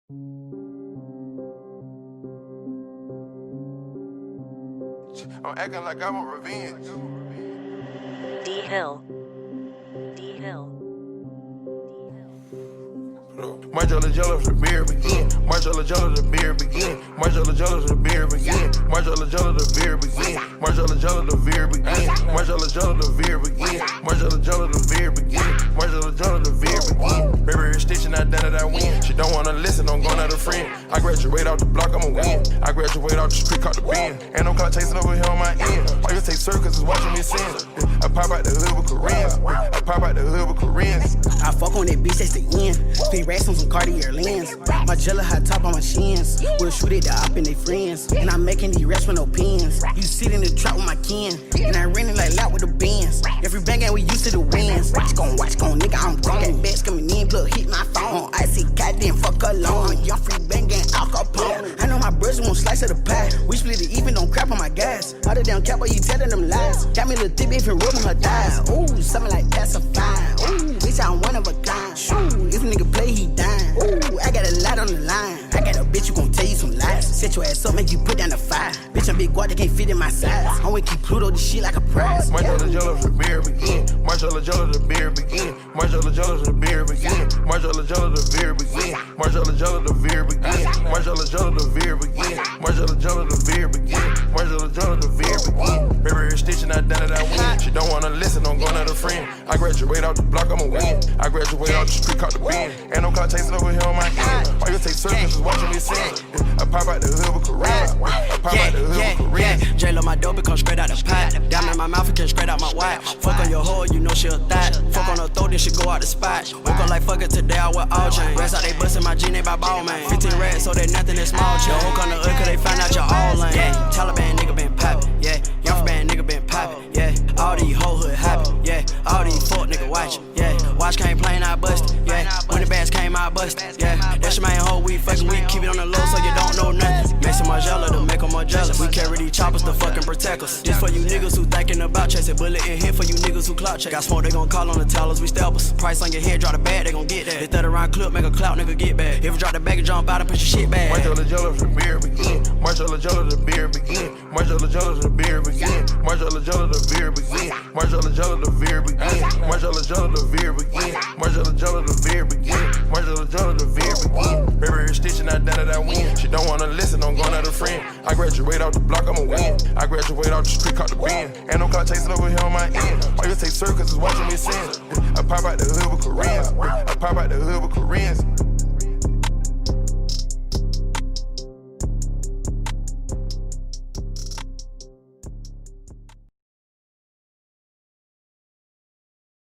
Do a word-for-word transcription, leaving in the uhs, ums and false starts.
I'm acting like I want revenge. D Hill. D Hill. Marjola Jello the beer begin. Marjola Jello the beer begin. Marjola Jello the beer begin. Marjola Jello the beer begin. Marjola Jello the beer begin. Marjola Jello the beer begin. Marjola Jello the beer begin. Marjola Jello the beer begin. Baby, stitching, I done it, I win. She don't wanna listen, I'm going out a friend. I graduate off the block, I'ma win. I graduate off the street, caught the bin. Ain't no clock chasing over here on my end. All you take circus is watching me sin. I pop out the hood with Koreans. I pop out the hood with Koreans. I fuck on that bitch, that's the end. Three racks on some Cartier lens. My jello hot top on my shins. We'll shoot it to up and they friends. And I'm making these racks with no pins. You sit in the trap with my kin. And I ran it like loud with the bands. Every bang and we used to the wins. Watch gon' watch gon' nigga, I'm gone. That bitch coming in, plug hit my phone. I see goddamn fuck alone. Young free bangin' Al Capone. I know my brothers won't slice of the pie. We split it even, don't crap on my gas. All the damn cap, but you telling them lies. Got me a little thick if it room her thighs. Ooh, something like pacify. Ooh, bitch, I'm one of a kind. Shoo, if a nigga play, he dying. Ooh, I got a lot on the line. I got a bitch who gon' tell you some lies. Set your ass up, make you put down the fire. Bitch, I'm big guard that can't fit in my size. I'm gonna keep Pluto this shit like a prize. Marjola Jello the beer begin. Marjola Jello the beer begin. Marjola Jello the beer begin. Marjola Jello the beer begin. Marjola Jello the beer begin. Marjola Jello the beer begin. Marjola Jello the beer begin. Marjola Jello the beer begin. Baby, stitching, I done it, I win. She don't wanna listen, I'm going out a friend. I graduate off the block, I'ma win. I graduate off the street, caught the bin. Ain't no clock chasing over here on my end. All you take circus is watching me sin. I pop out the hood with Koreans. I pop out the hood with Koreans. J-Lo, my dope, it come straight out the pot. Down in my mouth, it came straight out my wide. Fuck on your hoe, you know she a thot. Fuck on her throat, then she go out the spot. Woke up like fuck it today, I wear all chain. Rest out, they bustin' my G, they by ball, man. fifteen rats, so they nothing is small chain. Hook on the hood, cause they find out you're all lame. Yeah, Taliban nigga been poppin', yeah. Young band nigga been poppin', yeah. All these whole hood happen, yeah. All these fuck nigga watchin', yeah. Watch came plain, I bustin', yeah. When the bands came, I bustin', yeah. That's your main hoe, we fuckin', we keep it on the low so you don't know nothing. Make some Marjola to make them more jealous. We carry these choppers to fucking protect us. Just for you niggas who thinking about chasing bullet in here for you niggas who clout chase. Got smoke, they gon' call on the tellers, we steppers. Price on your head, drop the bag, they gon' get that. They third around clip, make a clout, nigga get back. If you drop the bag and jump out and put your shit back. Marjola Jello the beer begin. Marjola Jello the beer begin. Marjola Jello the beer begin. Marjola Jello the beer begin. Marjola Jello the beer begin. Marjola Jello the beer begin. Marjola Jello the beer begin. Marjola Jello the beer begin. Baby, stitching, I done it, I win. She don't wanna listen, I'm going out a friend. I graduate off the block, I'ma win. I graduate off the street, caught the bin. Ain't no clock chasing over here on my end. All you take circus is watching me sin. I pop out the hood with Koreans. I pop out the hood with Koreans.